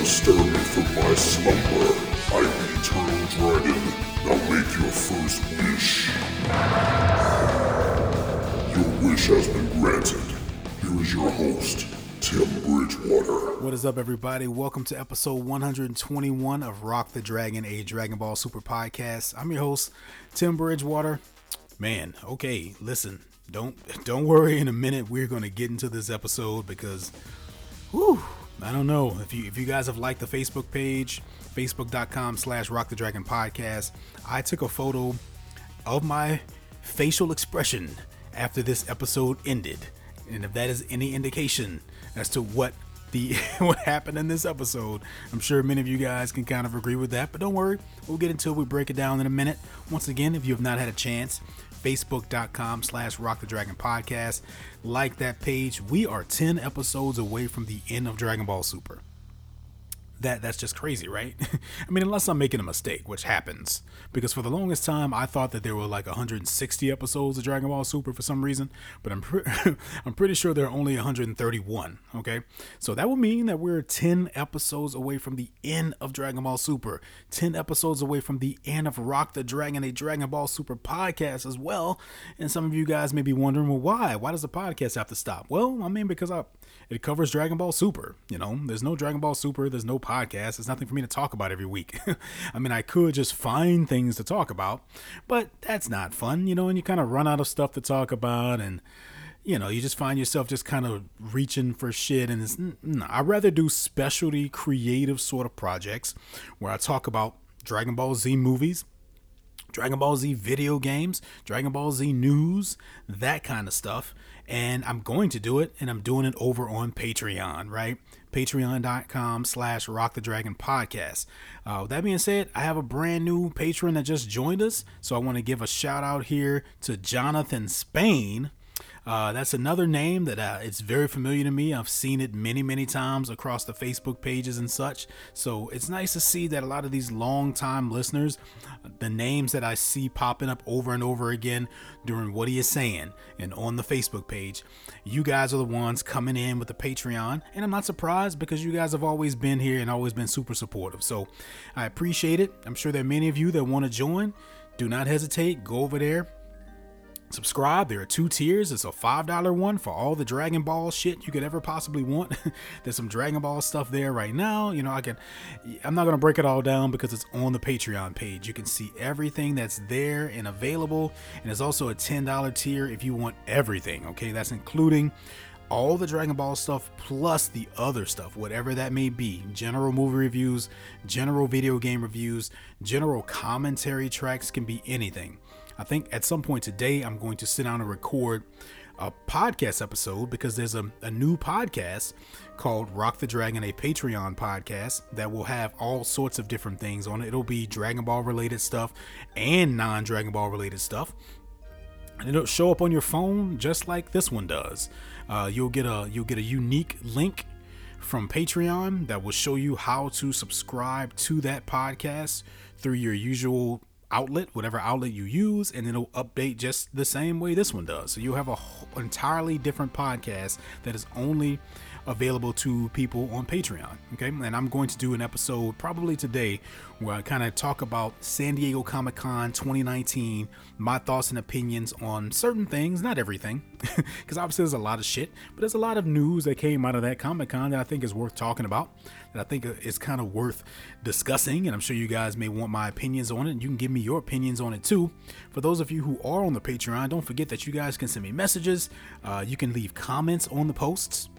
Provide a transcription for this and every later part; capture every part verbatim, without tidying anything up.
stir me from my slumber. I am the eternal dragon. Now make your first wish. Your wish has been granted. Here is your host, Tim Bridgewater. What is up, everybody? Welcome to episode one hundred twenty-one of Rock the Dragon, a Dragon Ball Super podcast. I'm your host, Tim Bridgewater. Man, okay, listen, don't don't worry. In a minute, we're going to get into this episode because, whew, I don't know if you if you guys have liked the Facebook page, facebook.com slash Rock the Dragon podcast. I took a photo of my facial expression after this episode ended, and if that is any indication as to what the what happened in this episode, I'm sure many of you guys can kind of agree with that. But don't worry, we'll get into it. We break it down in a minute. Once again, if you have not had a chance, facebook.com slash Rock the Dragon podcast. Like that page. We are ten episodes away from the end of Dragon Ball Super. That that's just crazy, right? I mean, unless I'm making a mistake, which happens, because for the longest time I thought that there were like one hundred sixty episodes of Dragon Ball Super for some reason, but I'm pre- I'm pretty sure there are only one hundred thirty-one. Okay, so that would mean that we're ten episodes away from the end of Dragon Ball Super, ten episodes away from the end of Rock the Dragon, a Dragon Ball Super podcast as well. And some of you guys may be wondering, well, why? Why does the podcast have to stop? Well, I mean, because I, it covers Dragon Ball Super. You know, there's no Dragon Ball Super. There's no podcast. There's nothing for me to talk about every week. I mean, I could just find things to talk about, but that's not fun, you know, and you kind of run out of stuff to talk about, and you know, you just find yourself just kind of reaching for shit. And it's, no, I'd rather do specialty creative sort of projects where I talk about Dragon Ball Z movies, Dragon Ball Z video games, Dragon Ball Z news, that kind of stuff. And I'm going to do it, and I'm doing it over on Patreon, right? Patreon.com slash Rock the Dragon podcast. Uh, with that being said, I have a brand new patron that just joined us. So I want to give a shout out here to Jonathan Spain. Uh, that's another name that uh, it's very familiar to me. I've seen it many, many times across the Facebook pages and such. So it's nice to see that a lot of these long-time listeners, the names that I see popping up over and over again during What He Is Saying and on the Facebook page, you guys are the ones coming in with the Patreon. And I'm not surprised because you guys have always been here and always been super supportive. So I appreciate it. I'm sure there are many of you that want to join. Do not hesitate. Go over there. Subscribe. There are two tiers. It's a five dollar one for all the Dragon Ball shit you could ever possibly want. There's some Dragon Ball stuff there right now. You know, I can, I'm not going to break it all down because it's on the Patreon page. You can see everything that's there and available. And there's also a ten dollar tier if you want everything. Okay. That's including all the Dragon Ball stuff plus the other stuff, whatever that may be. General movie reviews, general video game reviews, general commentary tracks, can be anything. I think at some point today, I'm going to sit down and record a podcast episode because there's a, a new podcast called Rock the Dragon, a Patreon podcast that will have all sorts of different things on it. It'll be Dragon Ball related stuff and non-Dragon Ball related stuff. And it'll show up on your phone just like this one does. Uh, you'll get a you'll get a unique link from Patreon that will show you how to subscribe to that podcast through your usual outlet, whatever outlet you use, and it'll update just the same way this one does. So you'll have a whole, entirely different podcast that is only available to people on Patreon. Okay, and I'm going to do an episode probably today where I kind of talk about San Diego Comic-Con twenty nineteen, my thoughts and opinions on certain things, not everything, because obviously there's a lot of shit, but there's a lot of news that came out of that Comic-Con that I think is worth talking about, that I think is kind of worth discussing, and I'm sure you guys may want my opinions on it, and you can give me your opinions on it too. For those of you who are on the Patreon, don't forget that you guys can send me messages. Uh, you can leave comments on the posts.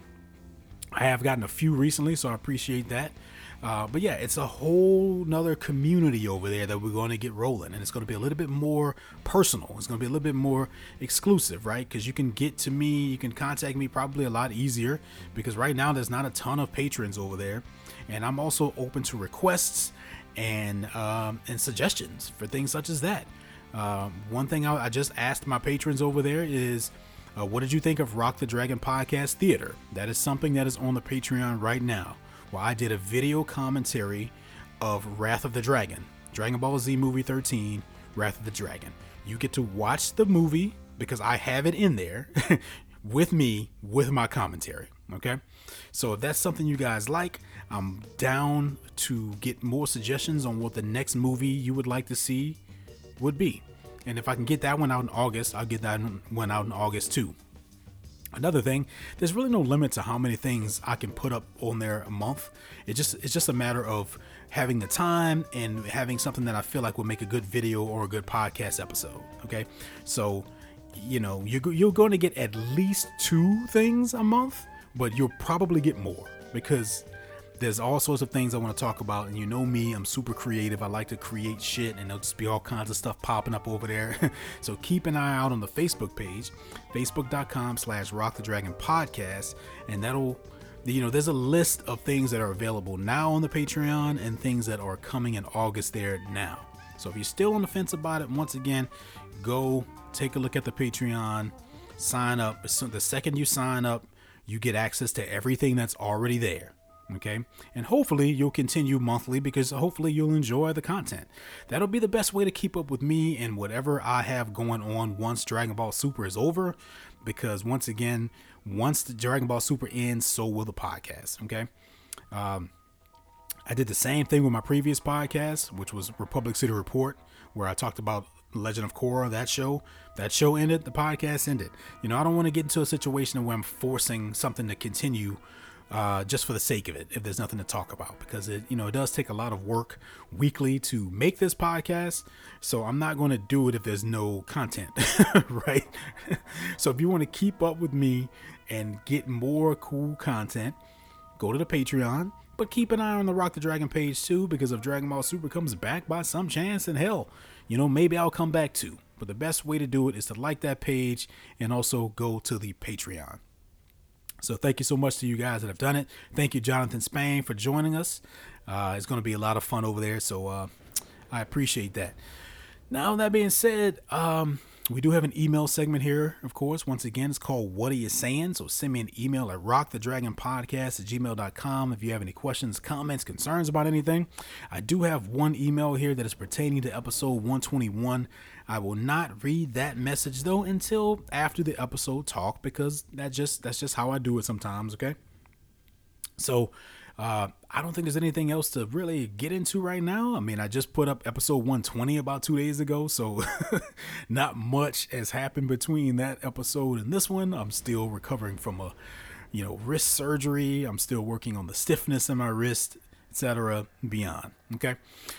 I have gotten a few recently, so I appreciate that. Uh, but yeah, it's a whole nother community over there that we're going to get rolling, and it's going to be a little bit more personal. It's going to be a little bit more exclusive, right? Because you can get to me, you can contact me probably a lot easier, because right now there's not a ton of patrons over there, and I'm also open to requests and um, and suggestions for things such as that. Uh, one thing I, I just asked my patrons over there is, Uh, what did you think of Rock the Dragon Podcast Theater? That is something that is on the Patreon right now, where I did a video commentary of Wrath of the Dragon, Dragon Ball Z Movie thirteen, Wrath of the Dragon. You get to watch the movie because I have it in there with me, with my commentary. Okay. So if that's something you guys like, I'm down to get more suggestions on what the next movie you would like to see would be. And if I can get that one out in August, I'll get that one out in August too. Another thing, there's really no limit to how many things I can put up on there a month. It just it's just a matter of having the time and having something that I feel like will make a good video or a good podcast episode. Okay, so you know you're you're going to get at least two things a month, but you'll probably get more because there's all sorts of things I want to talk about. And you know me, I'm super creative. I like to create shit, and there'll just be all kinds of stuff popping up over there. So keep an eye out on the Facebook page, facebook.com slash Rock the Dragon podcast. And that'll, you know, there's a list of things that are available now on the Patreon and things that are coming in August there now. So if you're still on the fence about it, once again, go take a look at the Patreon, sign up. So the second you sign up, you get access to everything that's already there. Okay. And hopefully you'll continue monthly because hopefully you'll enjoy the content. That'll be the best way to keep up with me and whatever I have going on once Dragon Ball Super is over. Because once again, once the Dragon Ball Super ends, so will the podcast. Okay. Um, I did the same thing with my previous podcast, which was Republic City Report, where I talked about Legend of Korra, that show. That show ended, the podcast ended. You know, I don't want to get into a situation where I'm forcing something to continue Uh, just for the sake of it, if there's nothing to talk about, because it, you know, it does take a lot of work weekly to make this podcast. So I'm not going to do it if there's no content, right? So if you want to keep up with me and get more cool content, go to the Patreon, but keep an eye on the Rock the Dragon page too, because if Dragon Ball Super comes back by some chance, in hell, you know, maybe I'll come back too. But the best way to do it is to like that page and also go to the Patreon. So thank you so much to you guys that have done it. Thank you, Jonathan Spain, for joining us. Uh, it's going to be a lot of fun over there, so uh, I appreciate that. Now, that being said, um, we do have an email segment here, of course. Once again, it's called What Are You Saying? So send me an email at rock the dragon podcast at gmail dot com if you have any questions, comments, concerns about anything. I do have one email here that is pertaining to episode one twenty-one. I will not read that message, though, until after the episode talk, because that just that's just how I do it sometimes, okay? So uh, I don't think there's anything else to really get into right now. I mean, I just put up episode one twenty about two days ago, so not much has happened between that episode and this one. I'm still recovering from a, you know, wrist surgery. I'm still working on the stiffness in my wrist, et cetera, beyond, okay?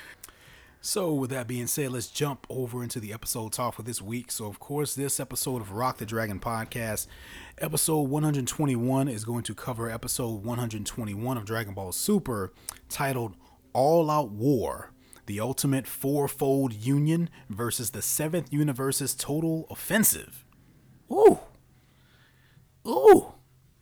So with that being said, let's jump over into the episode talk for this week. So of course, this episode of Rock the Dragon podcast, episode one twenty-one, is going to cover episode one twenty-one of Dragon Ball Super, titled All Out War, the Ultimate Fourfold Union versus the Seventh Universe's Total Offensive. Ooh. Ooh.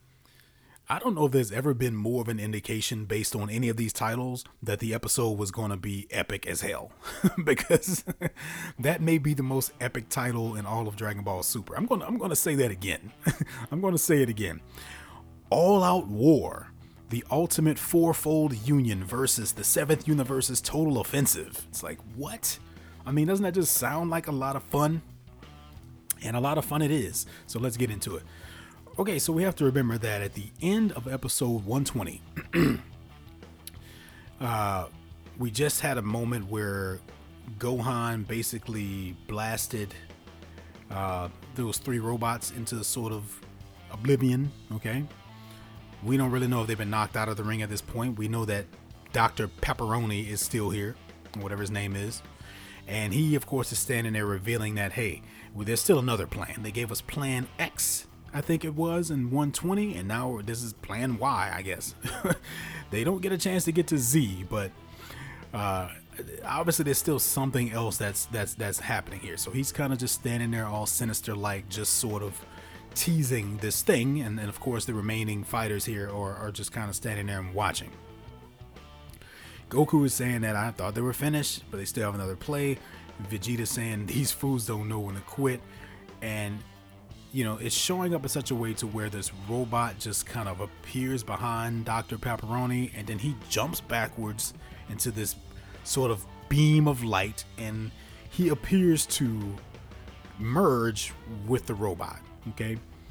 I don't know if there's ever been more of an indication based on any of these titles that the episode was going to be epic as hell, because that may be the most epic title in all of Dragon Ball Super. I'm going to, I'm going to say that again. I'm going to say it again. All Out War, the Ultimate Fourfold Union versus the Seventh Universe's Total Offensive. It's like, what? I mean, doesn't that just sound like a lot of fun? And a lot of fun it is. So let's get into it. Okay, so we have to remember that at the end of episode one twenty, uh, we just had a moment where Gohan basically blasted uh, those three robots into sort of oblivion, okay? We don't really know if they've been knocked out of the ring at this point. We know that Doctor Pepperoni is still here, whatever his name is. And he, of course, is standing there revealing that, hey, well, there's still another plan. They gave us Plan X, I think it was, in one twenty, and now this is Plan Y, I guess. They don't get a chance to get to Z, but uh, obviously there's still something else that's that's that's happening here. So he's kind of just standing there all sinister, like just sort of teasing this thing, and then of course the remaining fighters here are, are just kind of standing there and watching. Goku is saying that I thought they were finished, but they still have another play. Vegeta saying these fools don't know when to quit, and you know, it's showing up in such a way to where this robot just kind of appears behind Doctor Pepperoni, and then he jumps backwards into this sort of beam of light, and he appears to merge with the robot. Okay,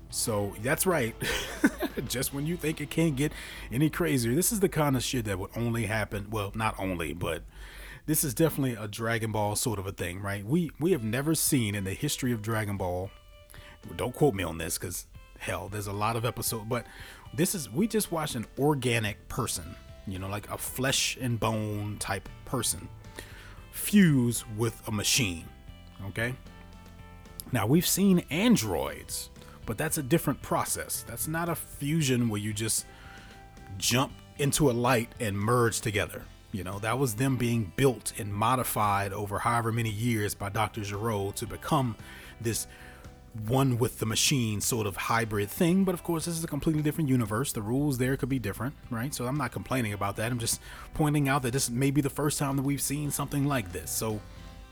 So that's right. Just when you think it can't get any crazier, this is the kind of shit that would only happen. Well, not only, but this is definitely a Dragon Ball sort of a thing, right? We we have never seen in the history of Dragon Ball. Don't quote me on this, because hell, there's a lot of episodes. But this is we just watched an organic person, you know, like a flesh and bone type person, fuse with a machine. Okay. Now we've seen androids. But that's a different process. That's not a fusion where you just jump into a light and merge together. You know, that was them being built and modified over however many years by Doctor Gero to become this one with the machine sort of hybrid thing. But of course, this is a completely different universe. The rules there could be different, right? So I'm not complaining about that. I'm just pointing out that this may be the first time that we've seen something like this. So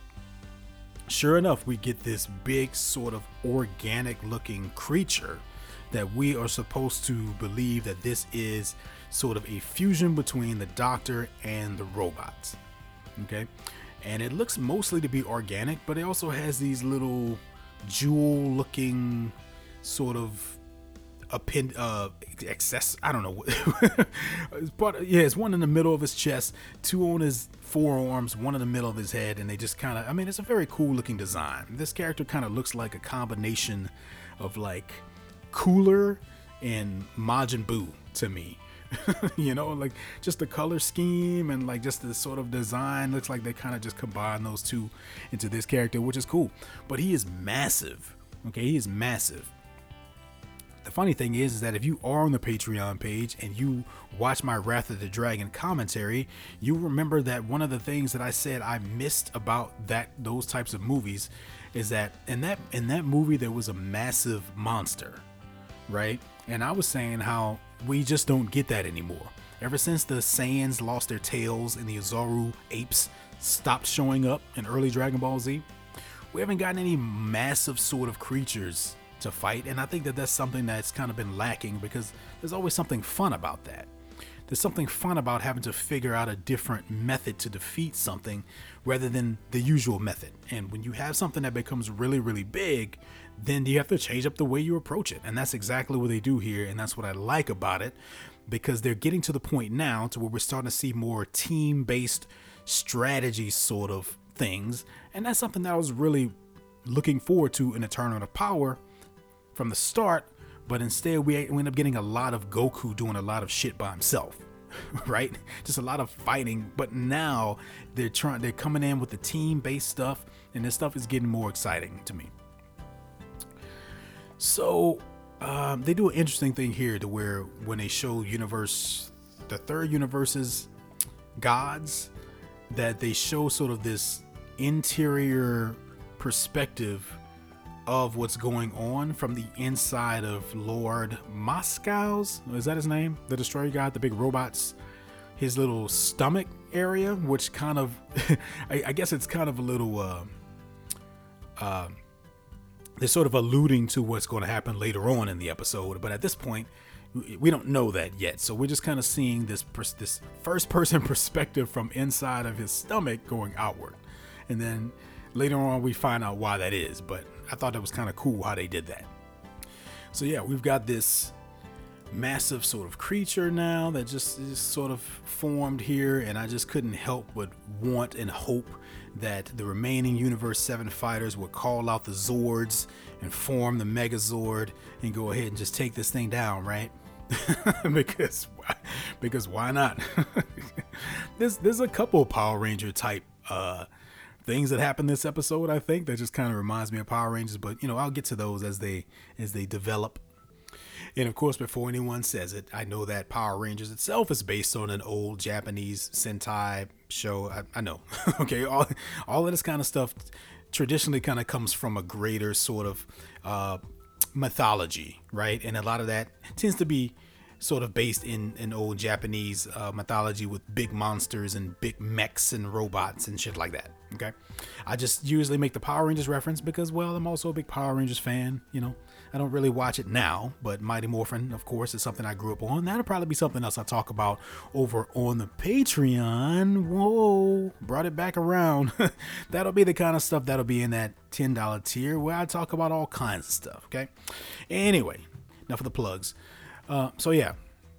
sure enough, we get this big sort of organic looking creature that we are supposed to believe that this is sort of a fusion between the Doctor and the robots. Okay. And it looks mostly to be organic, but it also has these little jewel looking sort of append uh excess I don't know but yeah, it's one in the middle of his chest, two on his forearms, one in the middle of his head, and they just kind of I mean it's a very cool looking design. This character kind of looks like a combination of like Cooler and Majin Buu to me. You know, like just the color scheme and like just the sort of design looks like they kind of just combine those two into this character, which is cool. But he is massive. Okay, he is massive. The funny thing is, is that if you are on the Patreon page and you watch my Wrath of the Dragon commentary, you remember that one of the things that I said I missed about that those types of movies is that in that in that movie there was a massive monster, right? And I was saying how we just don't get that anymore. Ever since the Saiyans lost their tails and the Ozaru apes stopped showing up in early Dragon Ball Z, we haven't gotten any massive sort of creatures to fight, and I think that that's something that's kind of been lacking because there's always something fun about that. There's something fun about having to figure out a different method to defeat something rather than the usual method. And when you have something that becomes really, really big, then you have to change up the way you approach it. And that's exactly what they do here, and that's what I like about it, because they're getting to the point now to where we're starting to see more team-based strategy sort of things, and that's something that I was really looking forward to in A Tournament of Power from the start, but instead we, we end up getting a lot of Goku doing a lot of shit by himself, right? Just a lot of fighting. But now they're trying, they're coming in with the team-based stuff, and this stuff is getting more exciting to me. So um, they do an interesting thing here to where when they show universe, the third universe's gods, that they show sort of this interior perspective of what's going on from the inside of Lord Moscow's, is that his name? The Destroyer God, the big robots, his little stomach area, which kind of, I, I guess it's kind of a little, uh, uh, they're sort of alluding to what's going to happen later on in the episode. But at this point, we don't know that yet. So we're just kind of seeing this, this first person perspective from inside of his stomach going outward. And then later on, we find out why that is. But I thought that was kind of cool how they did that. So yeah, we've got this massive sort of creature now that just is sort of formed here, and I just couldn't help but want and hope that the remaining Universe seven fighters would call out the Zords and form the Megazord and go ahead and just take this thing down, right? because because why not? there's there's a couple Power Ranger type uh things that happen this episode, I think, that just kind of reminds me of Power Rangers, but you know, I'll get to those as they as they develop. And of course, before anyone says it, I know that Power Rangers itself is based on an old Japanese Sentai show. I, I know. Okay, all all of this kind of stuff traditionally kind of comes from a greater sort of uh, mythology, right? And a lot of that tends to be sort of based in in old Japanese uh, mythology with big monsters and big mechs and robots and shit like that. Okay, I just usually make the Power Rangers reference because, well, I'm also a big Power Rangers fan. You know, I don't really watch it now, but Mighty Morphin, of course, is something I grew up on. That'll probably be something else I talk about over on the Patreon. Whoa, brought it back around. That'll be the kind of stuff that'll be in that ten dollars tier where I talk about all kinds of stuff, okay? Anyway, enough of the plugs. Uh, so yeah,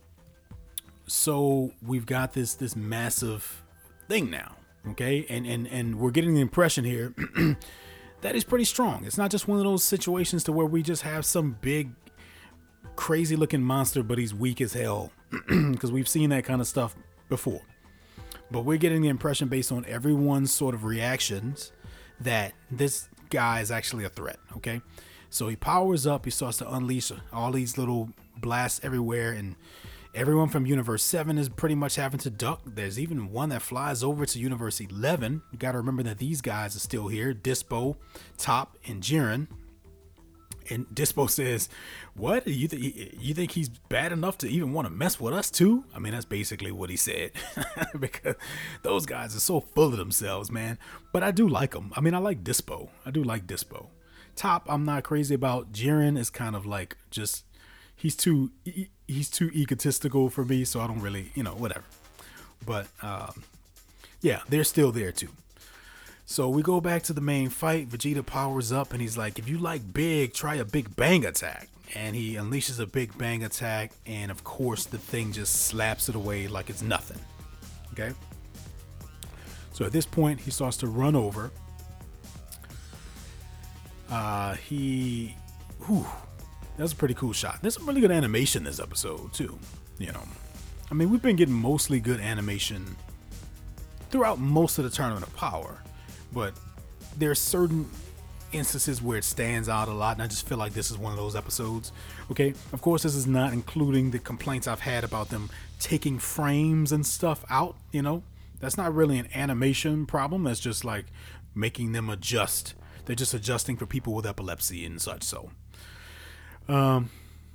so we've got this this massive thing now, okay? And and and we're getting the impression here that is pretty strong. It's not just one of those situations to where we just have some big, crazy looking monster, but he's weak as hell, because we've seen that kind of stuff before. But we're getting the impression based on everyone's sort of reactions that this guy is actually a threat, okay? So he powers up, he starts to unleash all these little blasts everywhere, and everyone from Universe seven is pretty much having to duck. There's even one that flies over to Universe eleven. You got to remember that these guys are still here. Dispo, Top, and Jiren. And Dispo says, what? You, th- you think he's bad enough to even want to mess with us too? I mean, that's basically what he said. Because those guys are so full of themselves, man. But I do like them. I mean, I like Dispo. I do like Dispo. Top, I'm not crazy about. Jiren is kind of like just... He's too he's too egotistical for me, so I don't really, you know, whatever. But um, yeah, they're still there too. So we go back to the main fight. Vegeta powers up and he's like, if you like big, try a big bang attack. And he unleashes a big bang attack, and of course the thing just slaps it away like it's nothing. Okay. So at this point, he starts to run over. Uh, he, whew. That's a pretty cool shot. There's some really good animation this episode too. You know, I mean, we've been getting mostly good animation throughout most of the Tournament of Power, but there are certain instances where it stands out a lot, and I just feel like this is one of those episodes. Okay, of course, this is not including the complaints I've had about them taking frames and stuff out. You know, that's not really an animation problem. That's just like making them adjust. They're just adjusting for people with epilepsy and such. So. Um,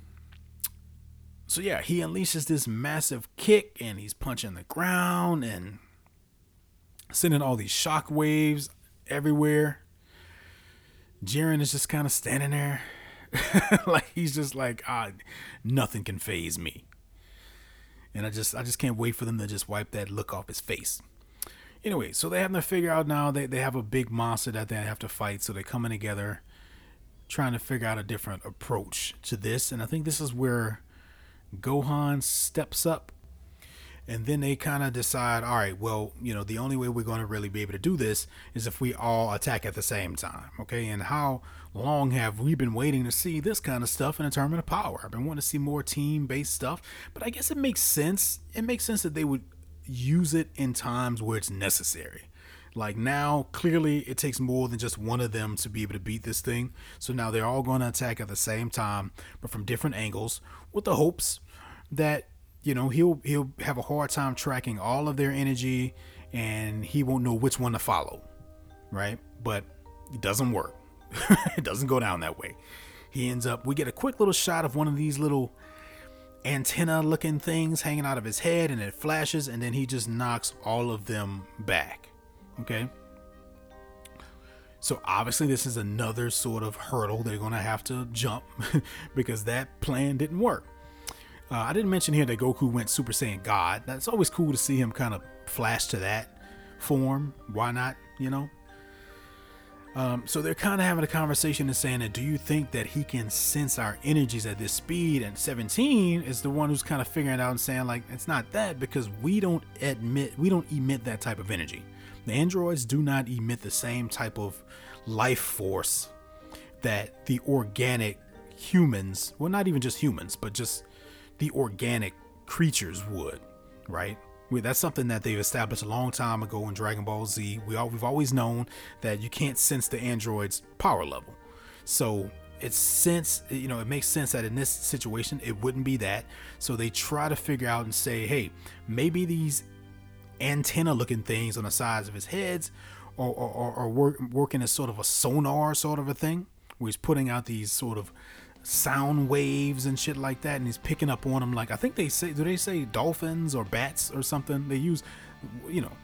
so yeah, he unleashes this massive kick and he's punching the ground and sending all these shock waves everywhere. Jiren is just kind of standing there like he's just like, ah, nothing can faze me. And I just, I just can't wait for them to just wipe that look off his face. Anyway, so they have to figure out now they, they have a big monster that they have to fight. So they're coming together, trying to figure out a different approach to this. And I think this is where Gohan steps up, and then they kind of decide, all right, well, you know, the only way we're going to really be able to do this is if we all attack at the same time. Okay. And how long have we been waiting to see this kind of stuff in a Tournament of Power? I've been wanting to see more team based stuff, but I guess it makes sense. It makes sense that they would use it in times where it's necessary. Like now, clearly it takes more than just one of them to be able to beat this thing. So now they're all going to attack at the same time, but from different angles, with the hopes that, you know, he'll he'll have a hard time tracking all of their energy and he won't know which one to follow, right? But it doesn't work. It doesn't go down that way. He ends up, we get a quick little shot of one of these little antenna looking things hanging out of his head, and it flashes, and then he just knocks all of them back. Okay, so obviously this is another sort of hurdle they're going to have to jump because that plan didn't work. Uh, I didn't mention here that Goku went Super Saiyan God. That's always cool to see him kind of flash to that form. Why not, you know? Um, so they're kind of having a conversation and saying that, do you think that he can sense our energies at this speed? And seventeen is the one who's kind of figuring it out and saying like, it's not that, because we don't admit, we don't emit that type of energy. The androids do not emit the same type of life force that the organic humans, well, not even just humans, but just the organic creatures would, right? We, that's something that they've established a long time ago in Dragon Ball Z. We all, we've always known that you can't sense the android's power level. So it's sense, you know, it makes sense that in this situation, it wouldn't be that. So they try to figure out and say, hey, maybe these antenna looking things on the sides of his heads or, or, or, or work, working as sort of a sonar sort of a thing, where he's putting out these sort of sound waves and shit like that, and he's picking up on them. Like, I think they say, do they say dolphins or bats or something? They use, you know,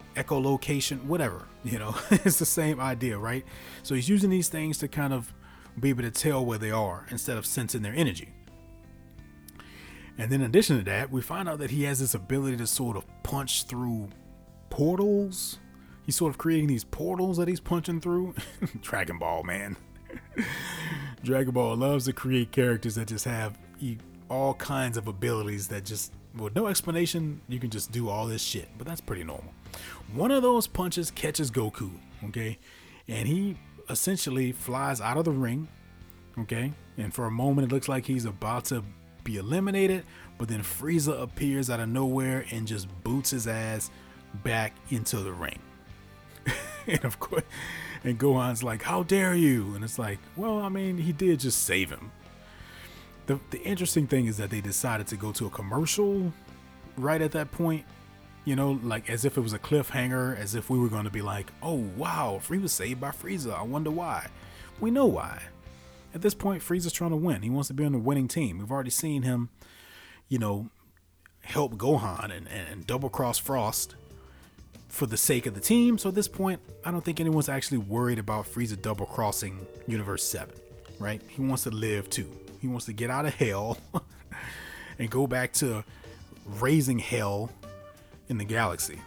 echolocation, whatever, you know. It's the same idea, right? So he's using these things to kind of be able to tell where they are instead of sensing their energy. And then in addition to that, we find out that he has this ability to sort of punch through portals. He's sort of creating these portals that he's punching through. Dragon Ball, man. Dragon Ball loves to create characters that just have all kinds of abilities that just, with no explanation, you can just do all this shit. But that's pretty normal. One of those punches catches Goku, okay? And he essentially flies out of the ring, okay? And for a moment, it looks like he's about to be eliminated, but then Frieza appears out of nowhere and just boots his ass back into the ring. And of course, and Gohan's like, how dare you? And it's like, well, I mean, he did just save him. The, the interesting thing is that they decided to go to a commercial right at that point, you know, like as if it was a cliffhanger, as if we were going to be like, oh, wow, Frieza was saved by Frieza. I wonder why. We know why. At this point, Frieza's trying to win. He wants to be on the winning team. We've already seen him, you know, help Gohan and, and double cross Frost for the sake of the team. So at this point, I don't think anyone's actually worried about Frieza double crossing Universe seven, right? He wants to live too. He wants to get out of hell and go back to raising hell in the galaxy.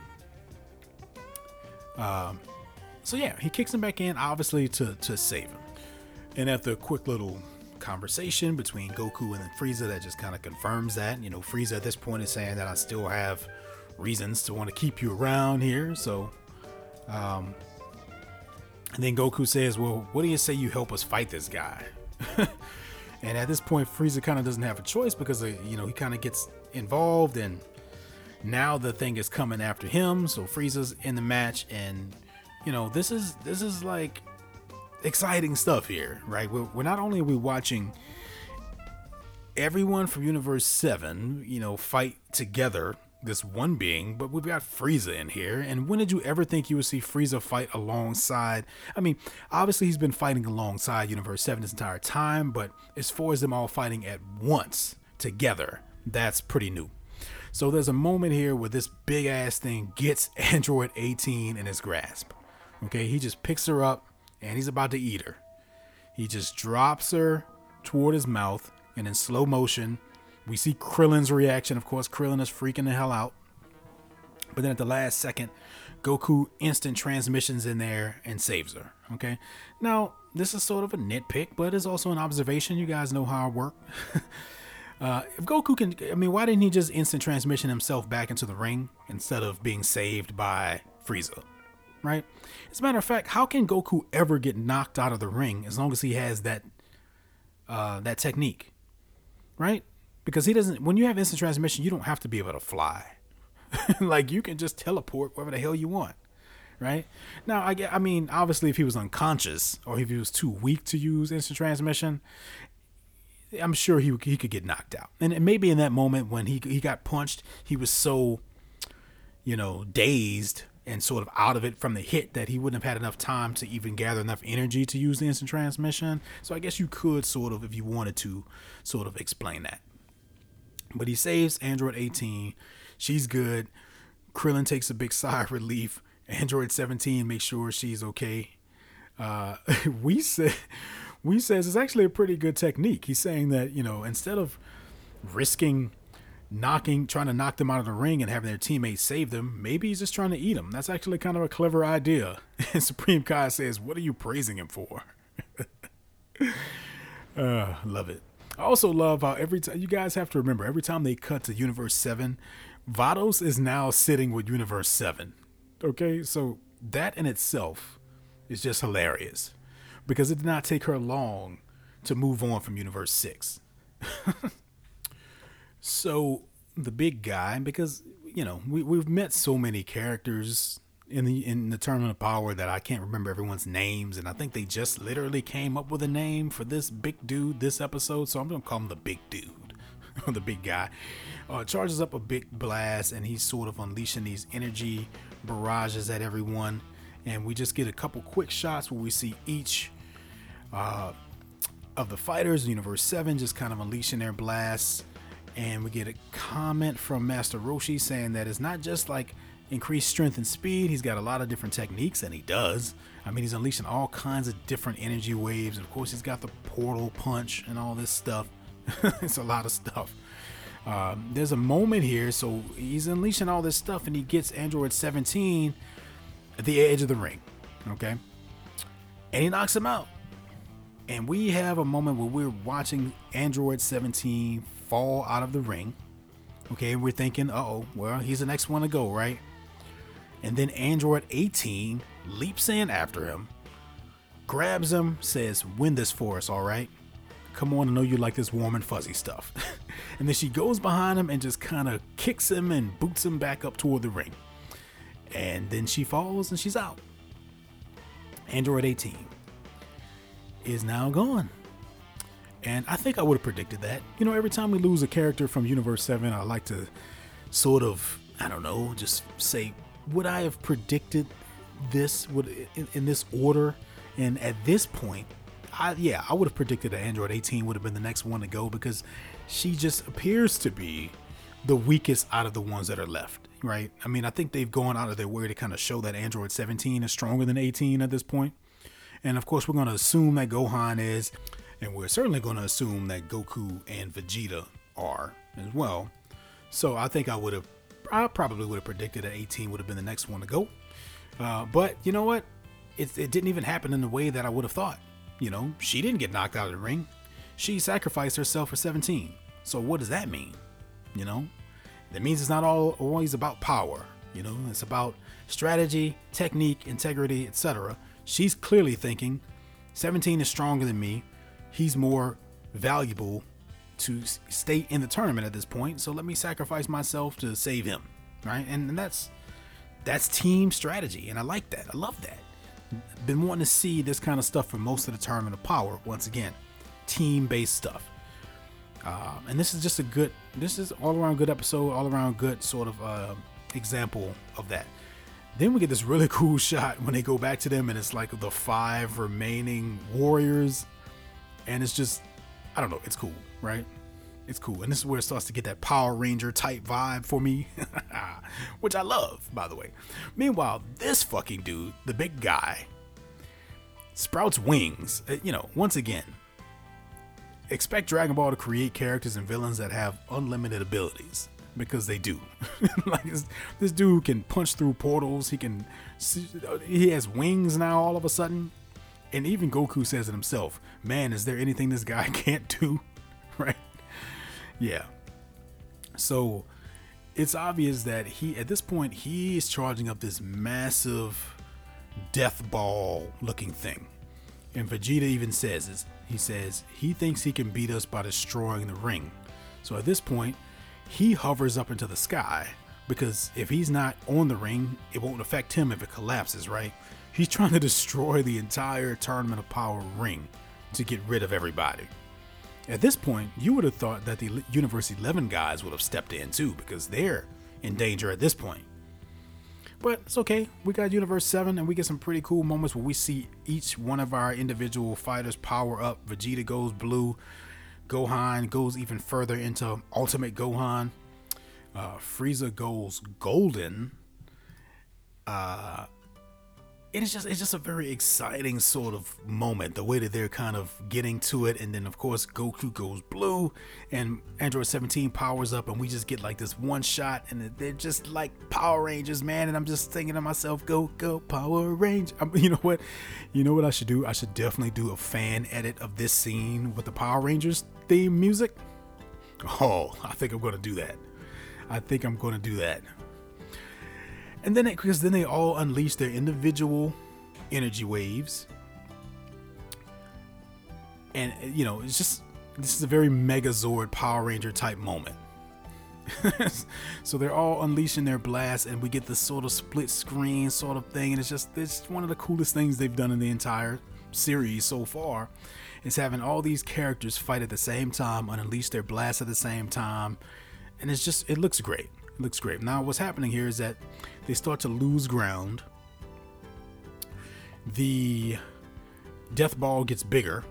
Um, so yeah, he kicks him back in, obviously to, to save him. And after a quick little conversation between Goku and then Frieza that just kind of confirms that, you know, Frieza at this point is saying that I still have reasons to want to keep you around here. So, um, and then Goku says, well, what do you say you help us fight this guy? And at this point, Frieza kind of doesn't have a choice because, uh, you know, he kind of gets involved and now the thing is coming after him. So Frieza's in the match and, you know, this is, this is like exciting stuff here, right? We're, we're not only are we watching everyone from Universe seven, you know, fight together, this one being, but we've got Frieza in here. And when did you ever think you would see Frieza fight alongside? I mean, obviously he's been fighting alongside Universe seven this entire time, but as far as them all fighting at once together, that's pretty new. So there's a moment here where this big ass thing gets Android eighteen in his grasp. Okay, he just picks her up and he's about to eat her. He just drops her toward his mouth, and in slow motion, we see Krillin's reaction. Of course, Krillin is freaking the hell out. But then at the last second, Goku instant transmissions in there and saves her. Okay. Now, this is sort of a nitpick, but it's also an observation. You guys know how I work. uh, if Goku can, I mean, why didn't he just instant transmission himself back into the ring instead of being saved by Frieza? Right? As a matter of fact, how can Goku ever get knocked out of the ring as long as he has that uh, that technique? Right? Because he doesn't, when you have instant transmission, you don't have to be able to fly. Like you can just teleport wherever the hell you want. Right? Now, I get, I mean, obviously if he was unconscious or if he was too weak to use instant transmission, I'm sure he he could get knocked out. And maybe in that moment when he he got punched, he was so, you know, dazed and sort of out of it from the hit that he wouldn't have had enough time to even gather enough energy to use the instant transmission. So I guess you could sort of, if you wanted to, sort of explain that. But he saves Android eighteen. She's good. Krillin takes a big sigh of relief. Android seventeen makes sure she's okay. Uh, we say, we says it's actually a pretty good technique. He's saying that, you know, instead of risking knocking, trying to knock them out of the ring and having their teammates save them, maybe he's just trying to eat them. That's actually kind of a clever idea. And Supreme Kai says, what are you praising him for? uh, love it. I also love how every time, you guys have to remember, every time they cut to Universe seven, Vados is now sitting with Universe seven. Okay, so that in itself is just hilarious because it did not take her long to move on from Universe six. So the big guy, because, you know, we, we've met so many characters in the in the Tournament of Power that I can't remember everyone's names, and I think they just literally came up with a name for this big dude this episode, so I'm gonna call him the big dude, or the big guy. Uh, charges up a big blast, and he's sort of unleashing these energy barrages at everyone, and we just get a couple quick shots where we see each uh, of the fighters in Universe seven just kind of unleashing their blasts. And we get a comment from Master Roshi saying that it's not just like increased strength and speed. He's got a lot of different techniques, and he does. I mean, he's unleashing all kinds of different energy waves. And of course, he's got the portal punch and all this stuff. It's a lot of stuff. Um, there's a moment here, so he's unleashing all this stuff, and he gets Android seventeen at the edge of the ring. Okay, and he knocks him out. And we have a moment where we're watching Android seventeen fall out of the ring. Okay, and we're thinking, uh-oh, well, he's the next one to go, right? And then Android eighteen leaps in after him, grabs him, says, "Win this for us, all right? Come on, I know you like this warm and fuzzy stuff." And then she goes behind him and just kind of kicks him and boots him back up toward the ring. And then she falls and she's out. Android eighteen is now gone. And I think I would have predicted that. You know, every time we lose a character from Universe seven, I like to sort of, I don't know, just say, would I have predicted this would in, in this order? And at this point, I, yeah, I would have predicted that Android eighteen would have been the next one to go, because she just appears to be the weakest out of the ones that are left, right? I mean, I think they've gone out of their way to kind of show that Android seventeen is stronger than eighteen at this point. And of course, we're going to assume that Gohan is, and we're certainly going to assume that Goku and Vegeta are as well. So I think I would have, I probably would have predicted that eighteen would have been the next one to go. Uh, but you know what? It, it didn't even happen in the way that I would have thought. You know, she didn't get knocked out of the ring. She sacrificed herself for seventeen. So what does that mean? You know, that means it's not all always about power. You know, it's about strategy, technique, integrity, et cetera. She's clearly thinking seventeen is stronger than me. He's more valuable to stay in the tournament at this point. So let me sacrifice myself to save him. Right. And, and that's that's team strategy. And I like that. I love that. Been wanting to see this kind of stuff for most of the Tournament of Power. Once again, team-based stuff. Uh, and this is just a good, this is all around good episode, all around good sort of uh, example of that. Then we get this really cool shot when they go back to them, and it's like the five remaining warriors. And it's just, I don't know, it's cool, right? It's cool. And this is where it starts to get that Power Ranger type vibe for me, which I love, by the way. Meanwhile, this fucking dude, the big guy, sprouts wings. You know, once again, expect Dragon Ball to create characters and villains that have unlimited abilities, because they do. Like this, this dude can punch through portals. He can, he has wings now all of a sudden. And even Goku says it himself, man, is there anything this guy can't do? Right? Yeah. So it's obvious that he, at this point, he is charging up this massive death ball looking thing. And Vegeta even says this. He says he thinks he can beat us by destroying the ring. So at this point, he hovers up into the sky, because if he's not on the ring, it won't affect him if it collapses, right? He's trying to destroy the entire Tournament of Power ring to get rid of everybody. At this point, you would have thought that the Universe eleven guys would have stepped in too, because they're in danger at this point. But it's okay. We got Universe seven, and we get some pretty cool moments where we see each one of our individual fighters power up. Vegeta goes blue. Gohan goes even further into Ultimate Gohan. Uh, Frieza goes golden. Uh, And it's just it's just a very exciting sort of moment, the way that they're kind of getting to it. And then of course Goku goes blue and Android seventeen powers up, and we just get like this one shot, and they're just like Power Rangers, man. And I'm just thinking to myself, go go Power Ranger. I'm, you know what you know what I should do? I should definitely do a fan edit of this scene with the Power Rangers theme music. Oh, I think I'm gonna do that. I think I'm gonna do that. And then, because then they all unleash their individual energy waves. And, you know, it's just, this is a very Megazord Power Ranger type moment. So they're all unleashing their blast, and we get this sort of split screen sort of thing. And it's just, it's one of the coolest things they've done in the entire series so far. Is having all these characters fight at the same time, and unleash their blast at the same time. And it's just, it looks great. It looks great. Now, what's happening here is that they start to lose ground. The death ball gets bigger.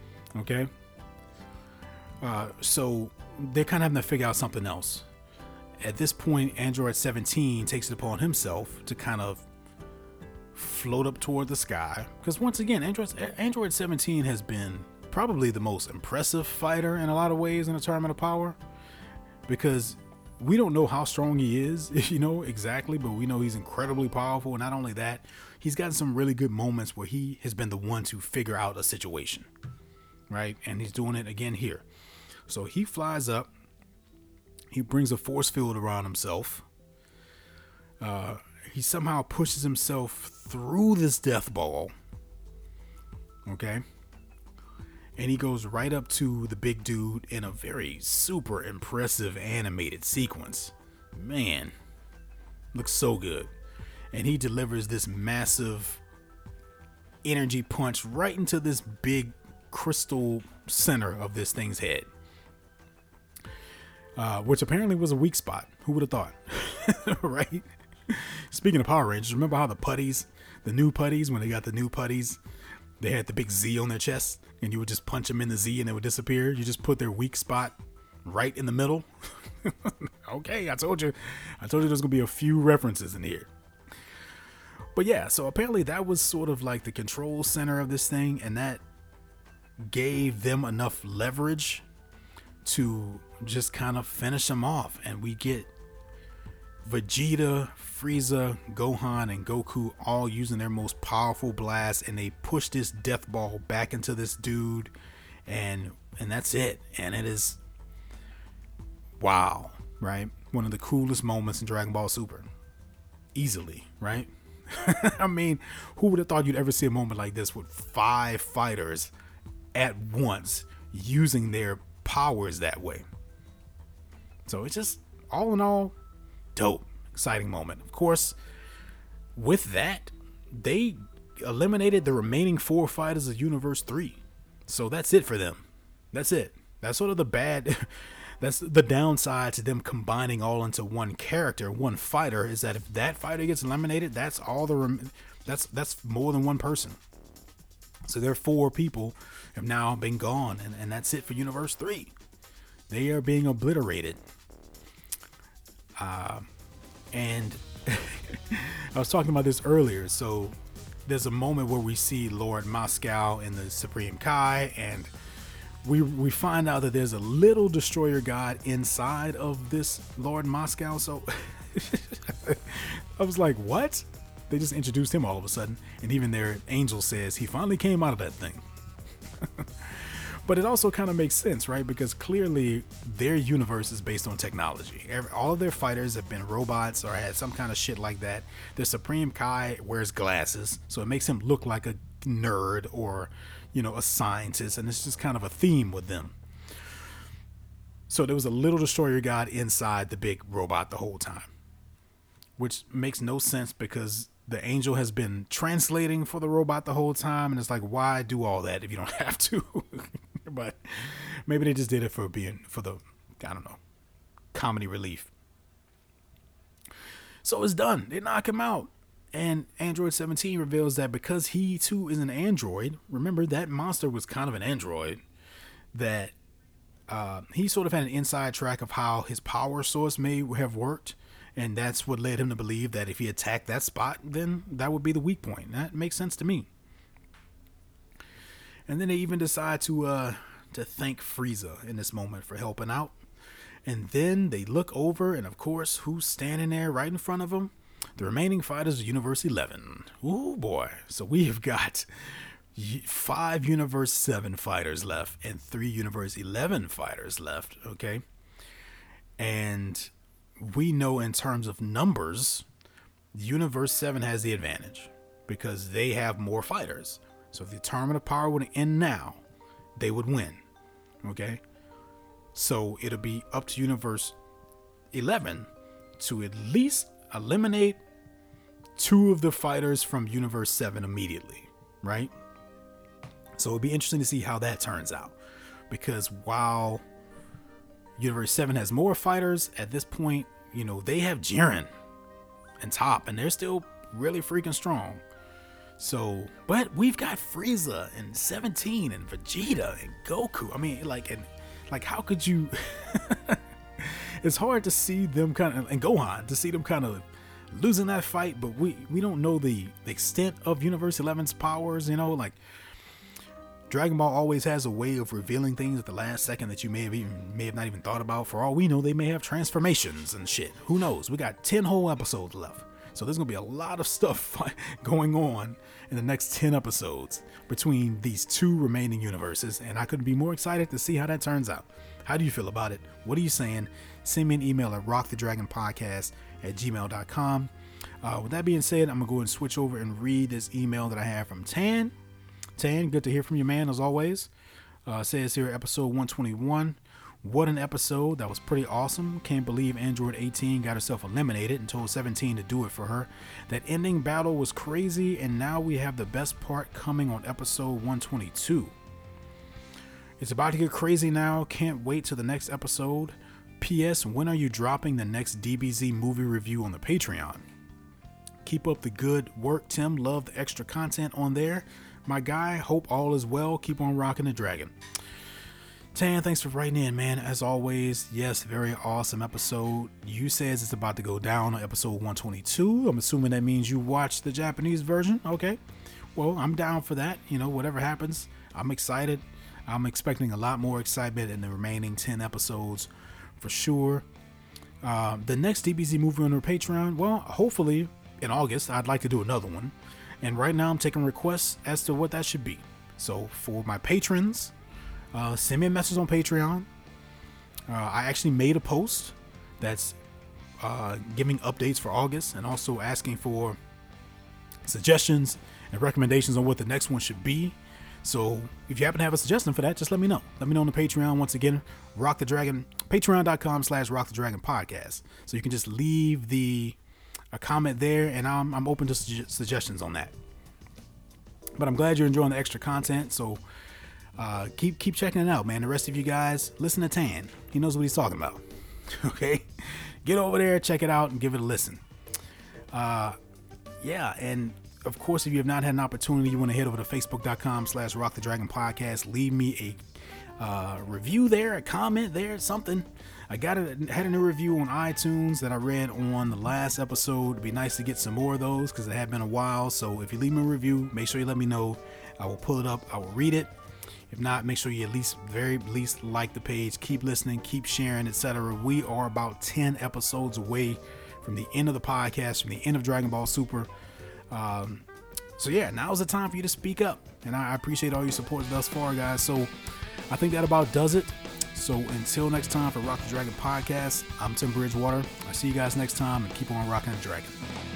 Okay. Uh, so they're kind of having to figure out something else. at this point, Android seventeen takes it upon himself to kind of float up toward the sky. Because once again, Android, Android seventeen has been probably the most impressive fighter in a lot of ways in the Tournament of Power. Because we don't know how strong he is, you know, exactly, but we know he's incredibly powerful. And not only that, he's gotten some really good moments where he has been the one to figure out a situation, right? And he's doing it again here. So he flies up. He brings a force field around himself. Uh, he somehow pushes himself through this death ball. Okay. And he goes right up to the big dude in a very super impressive animated sequence. Man, looks so good. And he delivers this massive energy punch right into this big crystal center of this thing's head. Uh, which apparently was a weak spot. Who would have thought? Right? Speaking of Power Rangers, remember how the putties, the new putties, when they got the new putties, they had the big Z on their chest, and you would just punch them in the Z and they would disappear. You just put their weak spot right in the middle. Okay, I told you. I told you there's going to be a few references in here. But yeah, so apparently that was sort of like the control center of this thing, and that gave them enough leverage to just kind of finish them off. And we get Vegeta, Frieza, Gohan, and Goku all using their most powerful blast, and they push this death ball back into this dude, and and that's it. And it is wow, right? One of the coolest moments in Dragon Ball Super. Easily, right? I mean, who would have thought you'd ever see a moment like this with five fighters at once using their powers that way? So it's just, all in all, dope, exciting moment. Of course, with that, they eliminated the remaining four fighters of Universe three. So that's it for them. That's it. That's sort of the bad, that's the downside to them combining all into one character, one fighter, is that if that fighter gets eliminated, that's all the, rem- that's, that's more than one person. So their four people have now been gone, and, and that's it for Universe three. They are being obliterated. Uh, and I was talking about this earlier. So there's a moment where we see Lord Moscow and the Supreme Kai, and we we find out that there's a little destroyer god inside of this Lord Moscow. So I was like, what? They just introduced him all of a sudden, and even their angel says he finally came out of that thing. But it also kind of makes sense, right? Because clearly their universe is based on technology. Every, all of their fighters have been robots or had some kind of shit like that. The Supreme Kai wears glasses, so it makes him look like a nerd or, you know, a scientist, and it's just kind of a theme with them. So there was a little destroyer god inside the big robot the whole time, which makes no sense because the angel has been translating for the robot the whole time, and it's like, why do all that if you don't have to? But maybe they just did it for being, for the, I don't know, comedy relief. So it's done. They knock him out. And Android seventeen reveals that because he too is an android, remember that monster was kind of an android, that uh, he sort of had an inside track of how his power source may have worked. And that's what led him to believe that if he attacked that spot, then that would be the weak point. That makes sense to me. And then they even decide to uh, to thank Frieza in this moment for helping out. And then they look over, and of course, who's standing there right in front of them? The remaining fighters of Universe eleven. Ooh, boy. So we've got five Universe seven fighters left and three Universe eleven fighters left, okay? And we know in terms of numbers, Universe seven has the advantage because they have more fighters. So if the Tournament of Power would end now, they would win. Okay? So it'll be up to Universe eleven to at least eliminate two of the fighters from Universe seven immediately, right? So it'll be interesting to see how that turns out. Because while Universe seven has more fighters, at this point, you know, they have Jiren and Top, and they're still really freaking strong. So, but we've got Frieza and seventeen and Vegeta and Goku. I mean, like, and like, how could you? it's hard to see them kind of, and Gohan, to see them kind of losing that fight, but we, we don't know the, the extent of Universe eleven's powers, you know, like Dragon Ball always has a way of revealing things at the last second that you may have even may have not even thought about. For all we know, they may have transformations and shit. Who knows? We got ten whole episodes left. So there's going to be a lot of stuff going on in the next ten episodes between these two remaining universes. And I couldn't be more excited to see how that turns out. How do you feel about it? What are you saying? Send me an email at rock the dragon podcast at gmail dot com. Uh, with that being said, I'm going to go ahead and switch over and read this email that I have from Tan. Tan, good to hear from you, man, as always. Uh, says here, episode one twenty-one. What an episode. That was pretty awesome. Can't believe Android eighteen got herself eliminated and told seventeen to do it for her. That ending battle was crazy, and now we have the best part coming on episode one twenty-two. It's about to get crazy now. Can't wait till the next episode. P S. When are you dropping the next D B Z movie review on the Patreon? Keep up the good work, Tim. Love the extra content on there. My guy, hope all is well. Keep on rocking the dragon. Tan, thanks for writing in, man. As always, yes, very awesome episode. You says it's about to go down on episode one twenty-two. I'm assuming that means you watched the Japanese version. Okay. Well, I'm down for that. You know, whatever happens, I'm excited. I'm expecting a lot more excitement in the remaining ten episodes for sure. Uh, the next D B Z movie on our Patreon, well, hopefully in August, I'd like to do another one. And right now I'm taking requests as to what that should be. So for my patrons, uh, send me a message on Patreon. Uh, I actually made a post that's uh, giving updates for August and also asking for suggestions and recommendations on what the next one should be. So if you happen to have a suggestion for that, just let me know. Let me know on the Patreon. Once again, Rock the Dragon, patreon.com slash Rock the Dragon podcast. So you can just leave the a comment there, and I'm, I'm open to su- suggestions on that. But I'm glad you're enjoying the extra content. So uh, keep keep checking it out, man. The rest of you guys, listen to Tan. He knows what he's talking about. Okay, get over there, check it out, and give it a listen. Uh, yeah, and of course, if you have not had an opportunity, you want to head over to facebook.com slash Rock the Dragon podcast. Leave me a uh, review there, a comment there, something. I got it, had a new review on iTunes that I read on the last episode. It'd be nice to get some more of those because it had been a while. So if you leave me a review, make sure you let me know. I will pull it up. I will read it. If not, make sure you at least, very least, like the page. Keep listening, keep sharing, et cetera. We are about ten episodes away from the end of the podcast, from the end of Dragon Ball Super. Um, so yeah, now's the time for you to speak up, and I appreciate all your support thus far, guys. So I think that about does it. So until next time for Rock the Dragon podcast, I'm Tim Bridgewater. I'll see you guys next time, and keep on rocking the dragon.